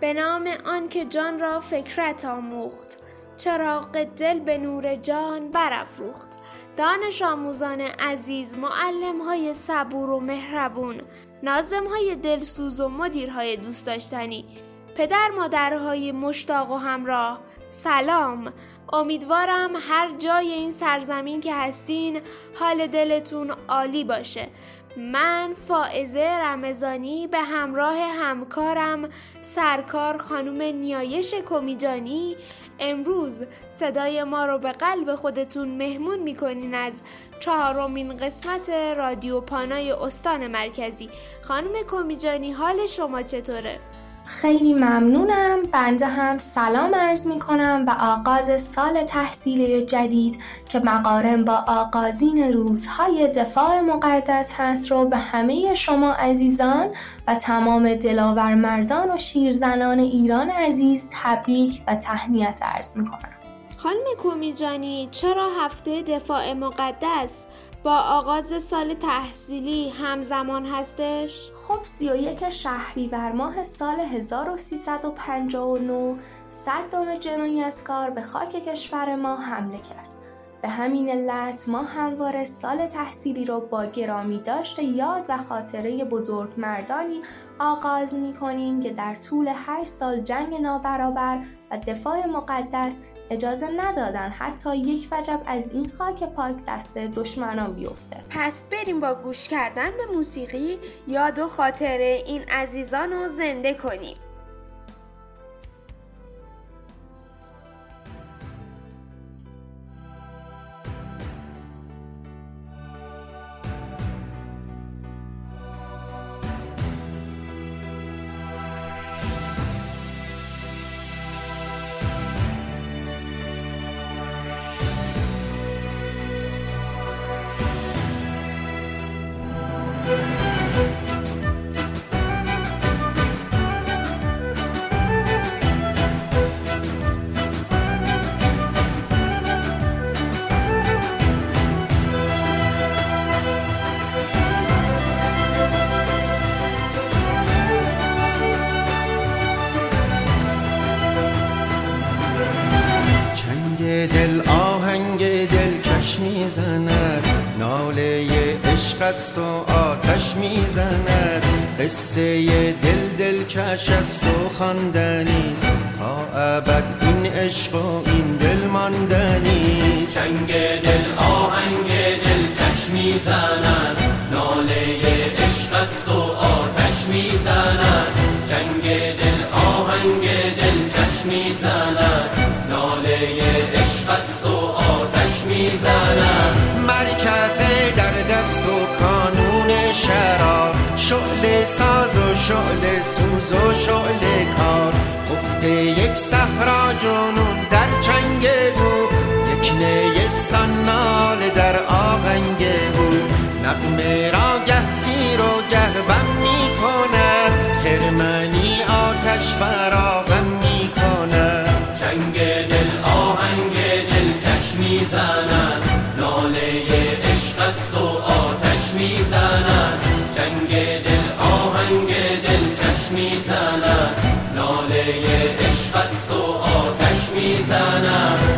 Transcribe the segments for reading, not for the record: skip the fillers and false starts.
به نام آن که جان را فکرت آموخت، چراغ دل به نور جان برافروخت. دانش آموزان عزیز، معلم‌های صبور و مهربون، ناظم‌های دلسوز و مدیرهای دوست داشتنی، پدر مادرهای مشتاق و همراه، سلام. امیدوارم هر جای این سرزمین که هستین حال دلتون عالی باشه. من فائزه رمضانی به همراه همکارم سرکار خانم نیایش کمیجانی امروز صدای ما رو به قلب خودتون مهمون میکنین از 4مین قسمت رادیو پانای استان مرکزی. خانم کمیجانی حال شما چطوره؟ خیلی ممنونم. بنده هم سلام عرض می کنم و آغاز سال تحصیلی جدید که مقارن با آغازین روزهای دفاع مقدس هست رو به همه شما عزیزان و تمام دلاور مردان و شیرزنان ایران عزیز تبریک و تهنیت عرض می کنم. خانم کمیجانی، چرا هفته دفاع مقدس با آغاز سال تحصیلی همزمان هستش؟ خب 31 شهریور ماه سال 1359 صدام جنایتکار به خاک کشور ما حمله کرد. به همین علت ما همواره سال تحصیلی رو با گرامی داشته یاد و خاطره بزرگ مردانی آغاز می کنیم که در طول 8 سال جنگ نابرابر و دفاع مقدس اجازه ندادن حتی یک وجب از این خاک پاک دست دشمنان بیفته. پس بریم با گوش کردن به موسیقی یاد و خاطره این عزیزان رو زنده کنیم. دل آهنگ دلکش میزند، ناله عشق است و آتش میزند. قصه دلکش است و خواندنیست، تا ابد این عشق و این دل ماندنیست. چنگ دل آهنگ دلکش میزند، ناله عشق است و آتش میزند. چنگ دل آهنگ دلکش میزند، ناله عشق است و آتش میزند. مرکز در دست و کانون شرار، شعله ساز و شعله سوز و شعله کار. خفته یک صحرا جنون در چنگ او، یک نیستان ناله در آهنگ او. نغمه را گه زیر و گه بم میکنه، خرمنی آتش فراغم میکنه. چنگ دل آهنگ دلکش میزند، ناله عشق است و آتش میزند. چنگ دل آهنگ دلکش میزند، ناله عشق است و آتش میزند.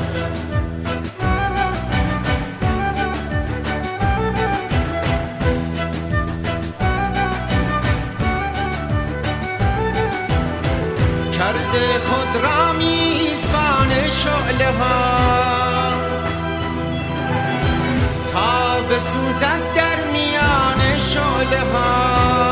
کرده خود را میزبان شعله ها، تا بسوزد در میان شعله ها.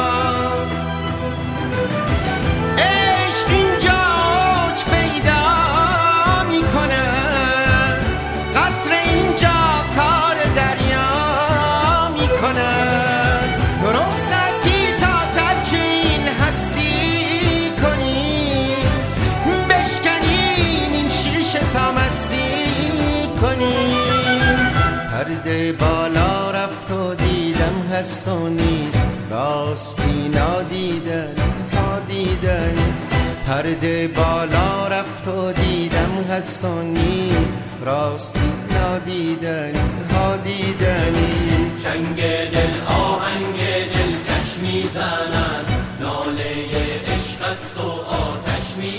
عشق اینجا اوج پیدا میکنه، قطره اینجا کار دریا میکنه. رخصتی تا ترک این هستی کنیم، بشکنیم این شیشه تا مستی کنیم. پرده بالا رفت و دیدم هست و نیست، راستی نادیدن ها دیدنیست. پرده بالا رفت و دیدم هست و نیست، راستی نادیدن ها دیدنیست. چنگ دل آهنگ دلکش میزند، ناله عشق است و آتش میزند.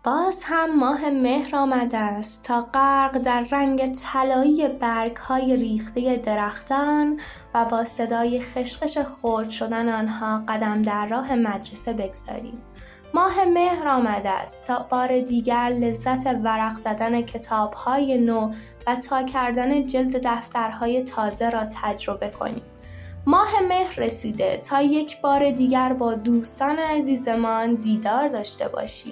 باز هم ماه مهر آمده است تا غرق در رنگ طلایی برگ‌های ریخته درختان و با صدای خشخش خرد شدن آنها قدم در راه مدرسه بگذاریم. ماه مهر آمده است تا بار دیگر لذت ورق زدن کتاب‌های نو و تا کردن جلد دفترهای تازه را تجربه کنیم. ماه مهر رسیده تا یک بار دیگر با دوستان عزیزمان دیدار داشته باشیم.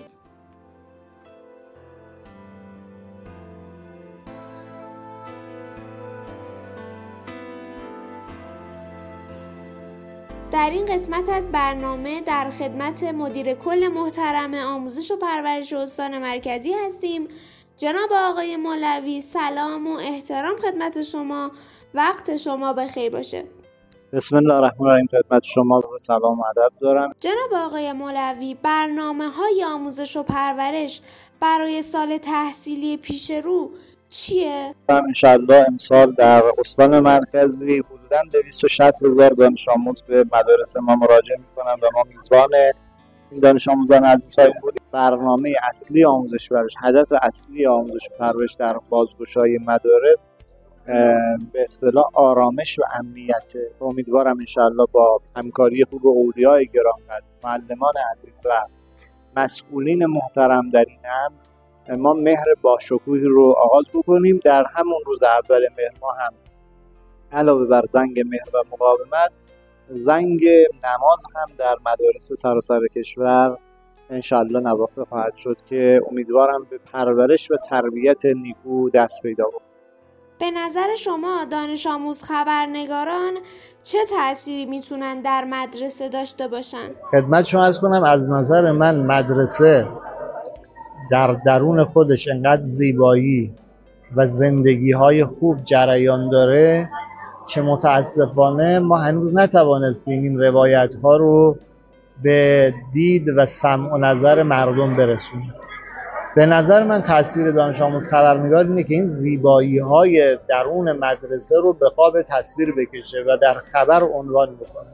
در این قسمت از برنامه در خدمت مدیر کل محترم آموزش و پرورش استان مرکزی هستیم. جناب آقای مولوی، سلام و احترام خدمت شما. وقت شما بخیر باشه. بسم الله الرحمن الرحیم. خدمت شما سلام و ادب دارم. جناب آقای مولوی، برنامه‌های آموزش و پرورش برای سال تحصیلی پیش رو چیه؟ انشالله امسال در استان مرکزی حدوداً 260,000 دانش آموز به مدارس ما مراجعه میکنن و ما میزبان این دانش آموزان عزیز بودیم. برنامه اصلی آموزش و پرورش، هدف اصلی آموزش و پرورش در بازگشایی مدارس به اصطلاح آرامش و امنیت. امیدوارم انشالله با همکاری خوب اولیای گرامی، معلمان عزیز و مسئولین محترم در این امر ما مهر باشکوهی رو آغاز بکنیم. در همون روز اول مهر ما هم علاوه بر زنگ مهر و مقاومت، زنگ نماز هم در مدارس سراسر کشور انشالله نواخته خواهد شد که امیدوارم به پرورش و تربیت نیکو دست پیدا کنه. به نظر شما دانش آموز خبرنگاران چه تأثیری میتونن در مدرسه داشته باشن؟ خدمت شما عرض کنم از نظر من مدرسه در درون خودش انقدر زیبایی و زندگی‌های خوب جریان داره که متاسفانه ما هنوز نتوانستیم این روایت‌ها رو به دید و سمع و نظر مردم برسونیم. به نظر من تاثیر دانش آموز خبرنگار اینه که این زیبایی‌های درون مدرسه رو به قاب تصویر بکشه و در خبر عنوان بکنه.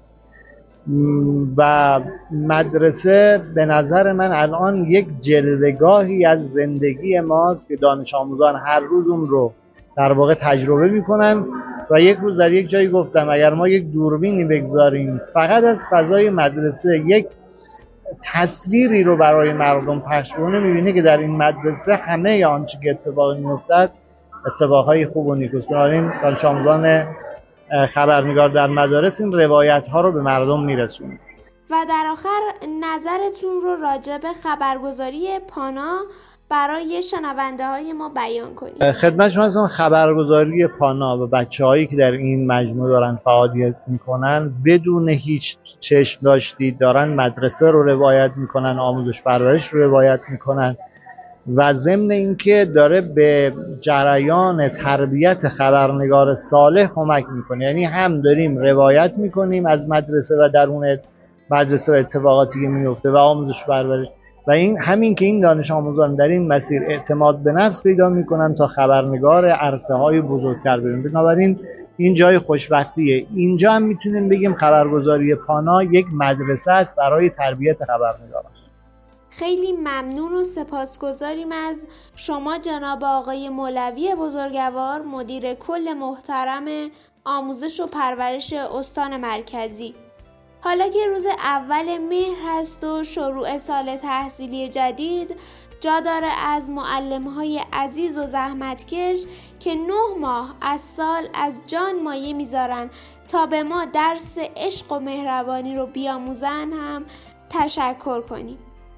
و مدرسه به نظر من الان یک جلوه‌گاهی از زندگی ماست که دانش آموزان هر روز اون رو در واقع تجربه میکنن و یک روز در یک جایی گفتم اگر ما یک دوربینی بگذاریم فقط از فضای مدرسه یک تصویری رو برای مردم پخش کنه، میبینی که در این مدرسه همه آنچه که اتفاقی میافتد اتفاقهای خوب و نیکوست. بنابراین دانش آموزان خبرنگار در مدارس این روایت ها رو به مردم میرسونه. و در آخر نظرتون رو راجع به خبرگزاری پانا برای شنونده های ما بیان کنید. خدمت شما هستم. خبرگزاری پانا و بچه هایی که در این مجموعه دارن فعالیت میکنن بدون هیچ چشم داشتی دارن مدرسه رو روایت میکنن، آموزش پرورش رو روایت میکنن و ضمن اینکه داره به جریان تربیت خبرنگار صالح کمک میکنه. یعنی هم داریم روایت میکنیم از مدرسه و درون مدرسه و اتفاقاتی که میفته و آموزش پرورش و این همین که این دانش آموزان در این مسیر اعتماد به نفس پیدا میکنن تا خبرنگار عرصه های بزرگتر برن. بنابراین این جای خوشبختیه. اینجا هم میتونیم بگیم خبرگزاری پانا یک مدرسه است برای تربیت خبرنگاران. خیلی ممنون و سپاسگزاریم از شما جناب آقای مولوی بزرگوار، مدیر کل محترم آموزش و پرورش استان مرکزی. حالا که روز اول مهر هست و شروع سال تحصیلی جدید، جا داره از معلم‌های عزیز و زحمتکش که 9 ماه از سال از جان مایه میذارن تا به ما درس عشق و مهربانی رو بیاموزن هم تشکر کنیم.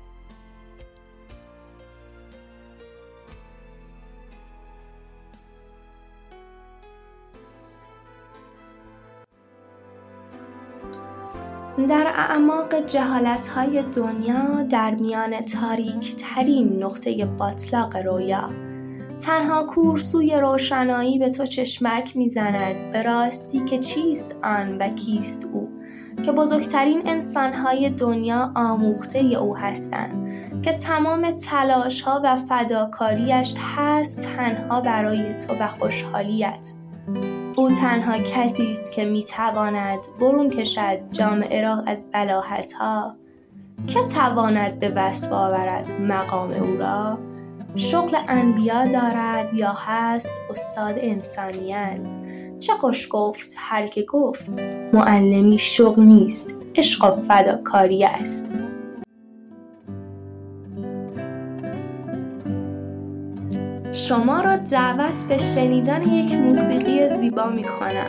در اعماق جهالت‌های دنیا در میان تاریک‌ترین نقطه باطلاق رویا تنها کورسوی روشنایی به تو چشمک می‌زند به راستی که چیست آن و کیست او، که بزرگترین انسان‌های دنیا آموخته او هستند، که تمام تلاش‌ها و فداکاریش هست تنها برای تو و خوشحالیت. او تنها کسی است که میتواند برون کشد جامعه را از بلاهت‌ها که تواند به وصف آورد مقام او را؟ شغل انبیا دارد یا هست استاد انسانیت؟ چه خوش گفت هر که گفت معلمی شغل نیست، عشق و فداکاری است. شما را دعوت به شنیدن یک موسیقی زیبا می کنم.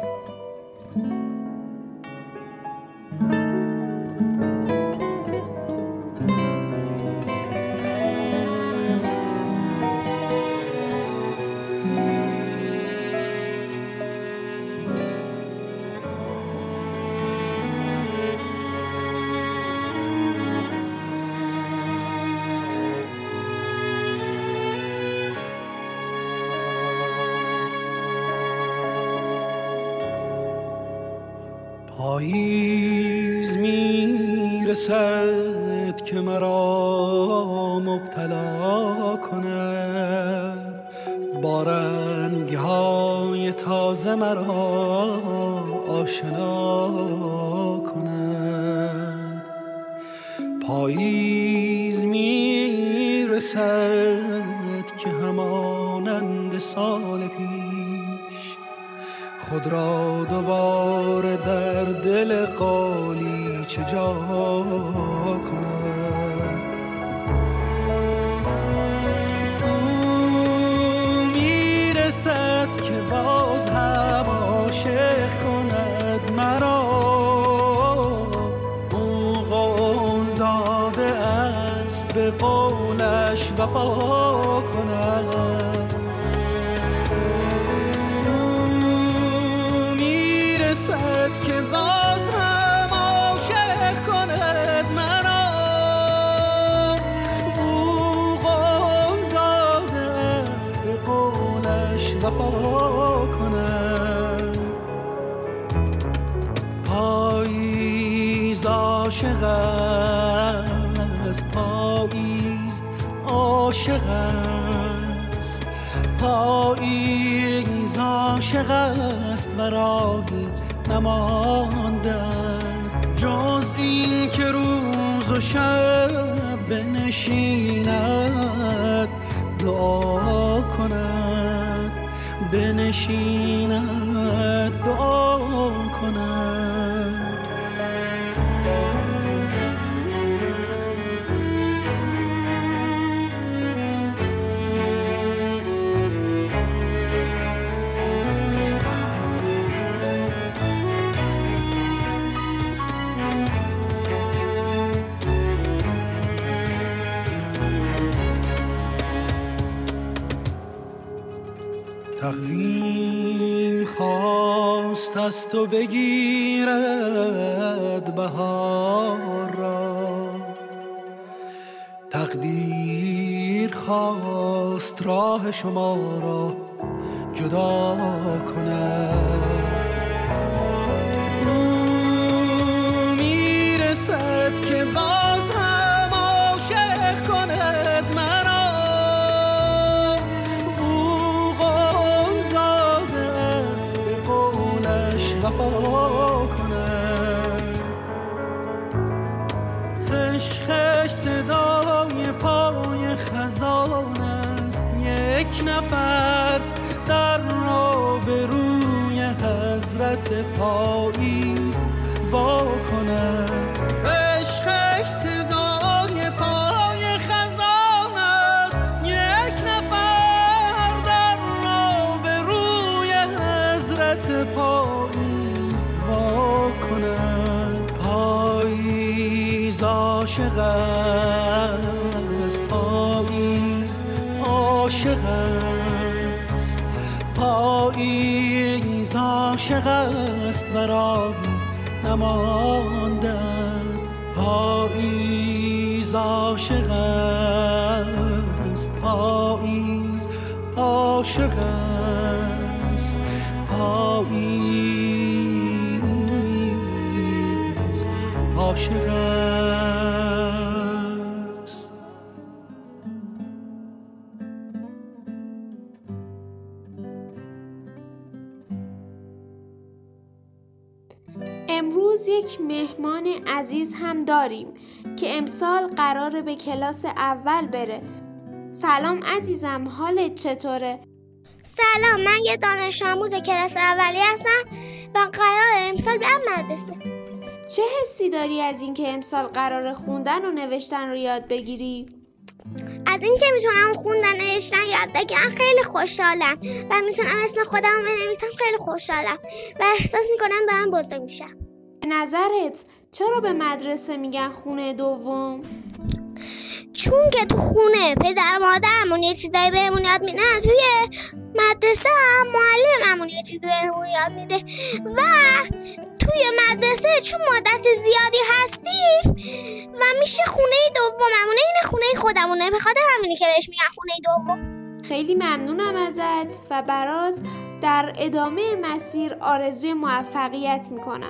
پاییز میرسد که مرا مبتلا کند، با رنگ‌های تازه مرا آشنا کند. پاییز میرسد که همانند سال پیش خود را دوباره در دل قالیچه جا کند. او میرسد که باز هم عاشق کند مرا، او قول داده است به قولش وفا کند. که باز هم عاشق کند مرا، او قول داده است به قولش وفا کند. پاییز عاشق است، پاییز عاشق است، پاییز عاشق است و راهی نمانده است جز این که روز و شب بنشیند دعا کند، بنشیند دعا کند. تقویم خواست از تو بگیرد بهار را، تقدیر خواست راه شما را جدا کند. او میرسد که باز هم عاشق کند مرا، وفا کند. خش خش صدای پای خزان است، یک نفر در را به روی حضرت پاییز وا کند. خش خش صدای پای خزان است، یک نفر در را به روی حضرت پاییز وا کند. پاییز عاشق است، پاییز عاشق است، پاییز عاشق است و راهی نمانده است. پاییز عاشق است، پاییز عاشق است، پاییز عاشق است. امروز یک مهمان عزیز هم داریم. که امسال قراره به کلاس اول بره. سلام عزیزم، حالت چطوره؟ سلام، من یه دانش آموز کلاس اولی هستم و قراره امسال برم مدرسه. چه حسی داری از اینکه امسال قراره خوندن و نوشتن رو یاد بگیری؟ از اینکه میتونم خوندن و نوشتن یاد بگیرم خیلی خوشحالم و میتونم اسم خودم رو بنویسم. خیلی خوشحالم و احساس میکنم دارم بزرگ میشم. به نظرت چرا به مدرسه میگن خونه دوم؟ چون که تو خونه پدر مادرمون یه چیزایی بهمون یاد میدن، توی مدرسه هم معلممون یه چیزی بهمون یاد میده و توی مدرسه چون مدت زیادی هستیم و میشه خونه دوممونه. این خونه خودمونه، به خاطر همینه که بهش میگن خونه دوم. خیلی ممنونم ازت و برات در ادامه مسیر آرزوی موفقیت میکنم.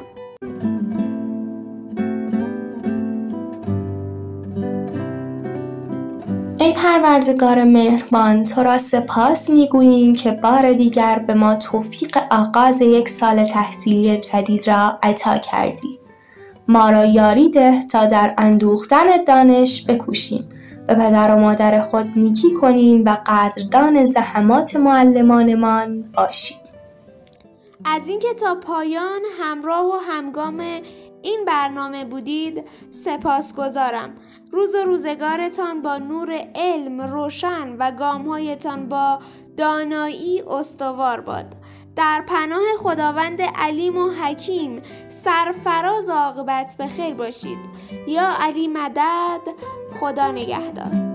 ای پروردگار مهربان، تو را سپاس میگوییم که بار دیگر به ما توفیق آغاز یک سال تحصیلی جدید را عطا کردی. ما را یاری ده تا در اندوختن دانش بکوشیم، به پدر و مادر خود نیکی کنیم و قدردان زحمات معلمانمان باشیم. از اینکه تا پایان همراه و همگام این برنامه بودید سپاسگزارم. روز و روزگارتان با نور علم روشن و گام‌هایتان با دانایی استوار باد. در پناه خداوند علیم و حکیم سرفراز عاقبت بخیر باشید. یا علی مدد، خدا نگهدار.